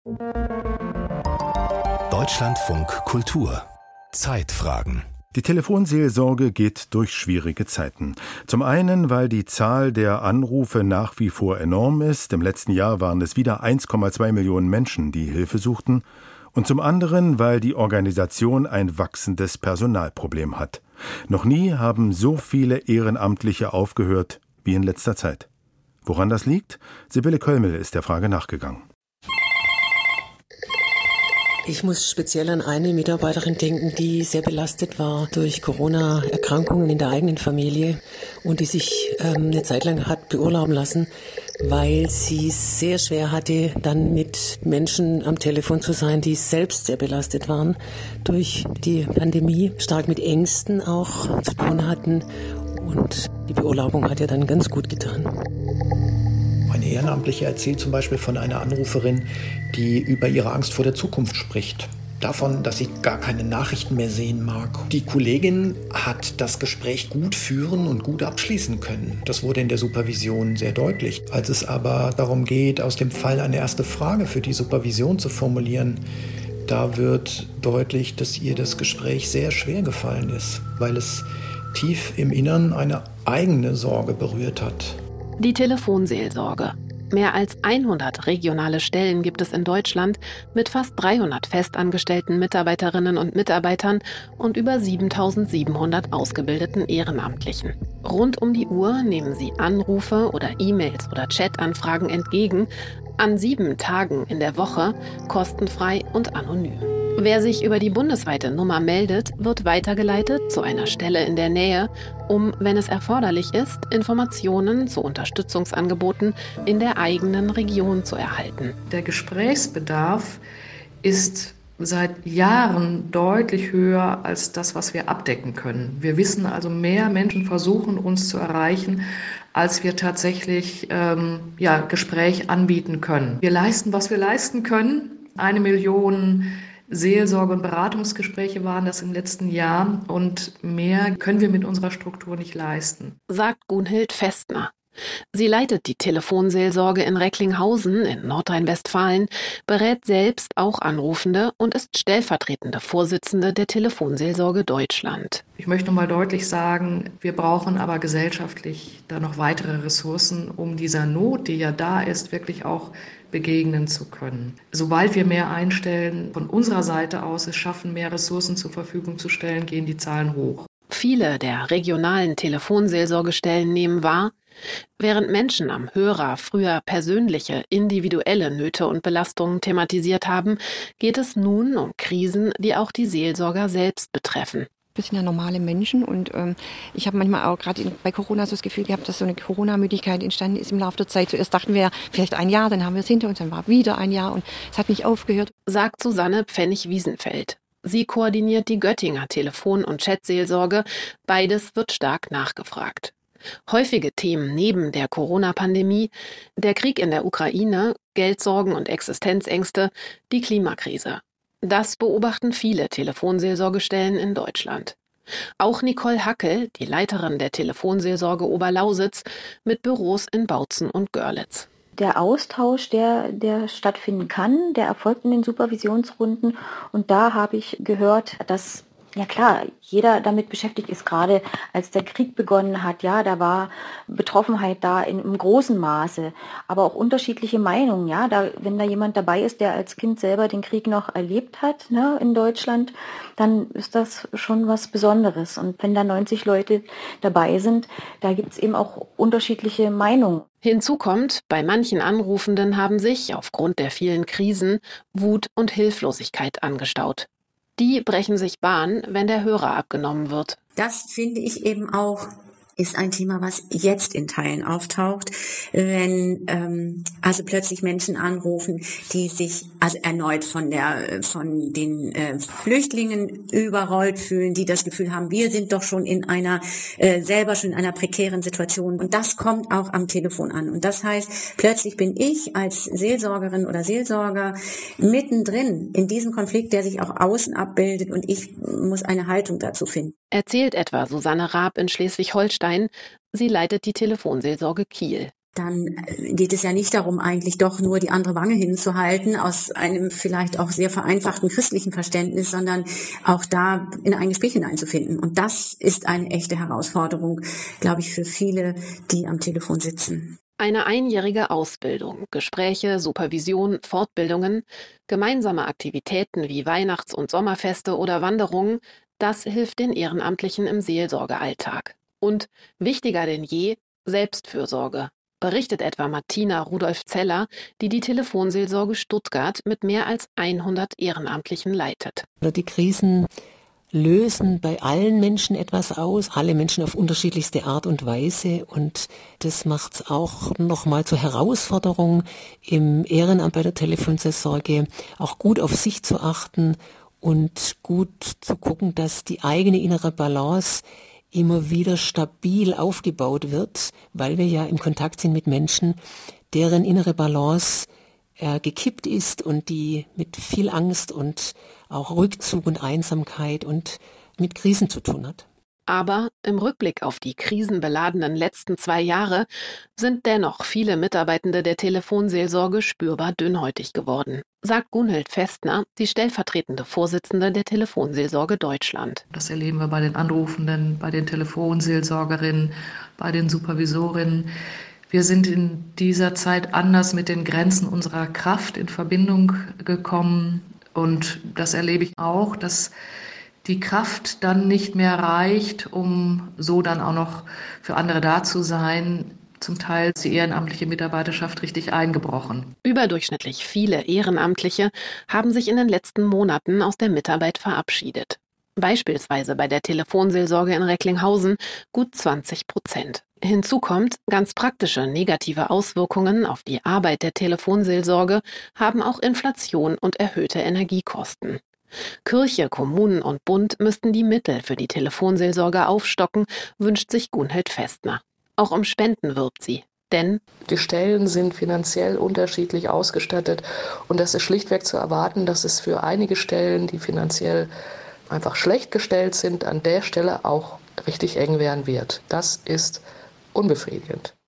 Deutschlandfunk Kultur. Zeitfragen. Die Telefonseelsorge geht durch schwierige Zeiten. Zum einen, weil die Zahl der Anrufe nach wie vor enorm ist. Im letzten Jahr waren es wieder 1,2 Millionen Menschen, die Hilfe suchten. Und zum anderen, weil die Organisation ein wachsendes Personalproblem hat. Noch nie haben so viele Ehrenamtliche aufgehört wie in letzter Zeit. Woran das liegt? Sibylle Kölmel ist der Frage nachgegangen. Ich muss speziell an eine Mitarbeiterin denken, die sehr belastet war durch Corona-Erkrankungen in der eigenen Familie und die sich eine Zeit lang hat beurlauben lassen, weil sie es sehr schwer hatte, dann mit Menschen am Telefon zu sein, die selbst sehr belastet waren durch die Pandemie, stark mit Ängsten auch zu tun hatten. Und die Beurlaubung hat ja dann ganz gut getan. Eine Ehrenamtliche erzählt zum Beispiel von einer Anruferin, die über ihre Angst vor der Zukunft spricht. Davon, dass sie gar keine Nachrichten mehr sehen mag. Die Kollegin hat das Gespräch gut führen und gut abschließen können. Das wurde in der Supervision sehr deutlich. Als es aber darum geht, aus dem Fall eine erste Frage für die Supervision zu formulieren, da wird deutlich, dass ihr das Gespräch sehr schwer gefallen ist, weil es tief im Innern eine eigene Sorge berührt hat. Die Telefonseelsorge. Mehr als 100 regionale Stellen gibt es in Deutschland mit fast 300 festangestellten Mitarbeiterinnen und Mitarbeitern und über 7.700 ausgebildeten Ehrenamtlichen. Rund um die Uhr nehmen sie Anrufe oder E-Mails oder Chatanfragen entgegen, an 7 Tagen in der Woche, kostenfrei und anonym. Wer sich über die bundesweite Nummer meldet, wird weitergeleitet zu einer Stelle in der Nähe, um, wenn es erforderlich ist, Informationen zu Unterstützungsangeboten in der eigenen Region zu erhalten. Der Gesprächsbedarf ist seit Jahren deutlich höher als das, was wir abdecken können. Wir wissen also, mehr Menschen versuchen, uns zu erreichen, als wir tatsächlich Gespräch anbieten können. Wir leisten, was wir leisten können. 1 Million Seelsorge- und Beratungsgespräche waren das im letzten Jahr und mehr können wir mit unserer Struktur nicht leisten. Sagt Gunhild Festner. Sie leitet die Telefonseelsorge in Recklinghausen in Nordrhein-Westfalen, berät selbst auch Anrufende und ist stellvertretende Vorsitzende der Telefonseelsorge Deutschland. Ich möchte noch mal deutlich sagen, wir brauchen aber gesellschaftlich da noch weitere Ressourcen, um dieser Not, die ja da ist, wirklich auch begegnen zu können. Sobald wir mehr einstellen, von unserer Seite aus es schaffen, mehr Ressourcen zur Verfügung zu stellen, gehen die Zahlen hoch. Viele der regionalen Telefonseelsorgestellen nehmen wahr, während Menschen am Hörer früher persönliche, individuelle Nöte und Belastungen thematisiert haben, geht es nun um Krisen, die auch die Seelsorger selbst betreffen. Wir sind ja normale Menschen und ich habe manchmal auch gerade bei Corona so das Gefühl gehabt, dass so eine Corona-Müdigkeit entstanden ist im Laufe der Zeit. Zuerst dachten wir ja, vielleicht 1 Jahr, dann haben wir es hinter uns, dann war wieder 1 Jahr und es hat nicht aufgehört. Sagt Susanne Pfennig-Wiesenfeld. Sie koordiniert die Göttinger Telefon- und Chatseelsorge. Beides wird stark nachgefragt. Häufige Themen neben der Corona-Pandemie, der Krieg in der Ukraine, Geldsorgen und Existenzängste, die Klimakrise. Das beobachten viele Telefonseelsorgestellen in Deutschland. Auch Nicole Hackel, die Leiterin der Telefonseelsorge Oberlausitz, mit Büros in Bautzen und Görlitz. Der Austausch, der stattfinden kann, der erfolgt in den Supervisionsrunden. Und da habe ich gehört, dass ja klar, jeder damit beschäftigt ist, gerade als der Krieg begonnen hat, ja, da war Betroffenheit da im großen Maße, aber auch unterschiedliche Meinungen, ja, wenn da jemand dabei ist, der als Kind selber den Krieg noch erlebt hat, ne, in Deutschland, dann ist das schon was Besonderes. Und wenn da 90 Leute dabei sind, da gibt es eben auch unterschiedliche Meinungen. Hinzu kommt, bei manchen Anrufenden haben sich aufgrund der vielen Krisen Wut und Hilflosigkeit angestaut. Die brechen sich Bahn, wenn der Hörer abgenommen wird. Das finde ich eben auch ist ein Thema, was jetzt in Teilen auftaucht, wenn also plötzlich Menschen anrufen, die sich also erneut von den Flüchtlingen überrollt fühlen, die das Gefühl haben, wir sind doch schon selber schon in einer prekären Situation, und das kommt auch am Telefon an. Und das heißt, plötzlich bin ich als Seelsorgerin oder Seelsorger mittendrin in diesem Konflikt, der sich auch außen abbildet, und ich muss eine Haltung dazu finden. Erzählt etwa Susanne Raab in Schleswig-Holstein. Sie leitet die Telefonseelsorge Kiel. dann geht es ja nicht darum, eigentlich doch nur die andere Wange hinzuhalten, aus einem vielleicht auch sehr vereinfachten christlichen Verständnis, sondern auch da in ein Gespräch hineinzufinden. Und das ist eine echte Herausforderung, glaube ich, für viele, die am Telefon sitzen. Eine einjährige Ausbildung, Gespräche, Supervision, Fortbildungen, gemeinsame Aktivitäten wie Weihnachts- und Sommerfeste oder Wanderungen, das hilft den Ehrenamtlichen im Seelsorgealltag. Und wichtiger denn je, Selbstfürsorge. Berichtet etwa Martina Rudolph-Zeller, die die Telefonseelsorge Stuttgart mit mehr als 100 Ehrenamtlichen leitet. Die Krisen lösen bei allen Menschen etwas aus, alle Menschen auf unterschiedlichste Art und Weise, und das macht es auch nochmal zur Herausforderung im Ehrenamt bei der Telefonseelsorge, auch gut auf sich zu achten und gut zu gucken, dass die eigene innere Balance immer wieder stabil aufgebaut wird, weil wir ja im Kontakt sind mit Menschen, deren innere Balance gekippt ist und die mit viel Angst und auch Rückzug und Einsamkeit und mit Krisen zu tun hat. Aber im Rückblick auf die krisenbeladenen letzten 2 Jahre sind dennoch viele Mitarbeitende der Telefonseelsorge spürbar dünnhäutig geworden, sagt Gunhild Festner, die stellvertretende Vorsitzende der Telefonseelsorge Deutschland. Das erleben wir bei den Anrufenden, bei den Telefonseelsorgerinnen, bei den Supervisorinnen. Wir sind in dieser Zeit anders mit den Grenzen unserer Kraft in Verbindung gekommen. Und das erlebe ich auch, dass die Kraft dann nicht mehr reicht, um so dann auch noch für andere da zu sein. Zum Teil ist die ehrenamtliche Mitarbeiterschaft richtig eingebrochen. Überdurchschnittlich viele Ehrenamtliche haben sich in den letzten Monaten aus der Mitarbeit verabschiedet. Beispielsweise bei der Telefonseelsorge in Recklinghausen gut 20%. Hinzu kommt, ganz praktische negative Auswirkungen auf die Arbeit der Telefonseelsorge haben auch Inflation und erhöhte Energiekosten. Kirche, Kommunen und Bund müssten die Mittel für die Telefonseelsorge aufstocken, wünscht sich Gunhild Festner. Auch um Spenden wirbt sie. Denn die Stellen sind finanziell unterschiedlich ausgestattet und das ist schlichtweg zu erwarten, dass es für einige Stellen, die finanziell einfach schlecht gestellt sind, an der Stelle auch richtig eng werden wird. Das ist unbefriedigend.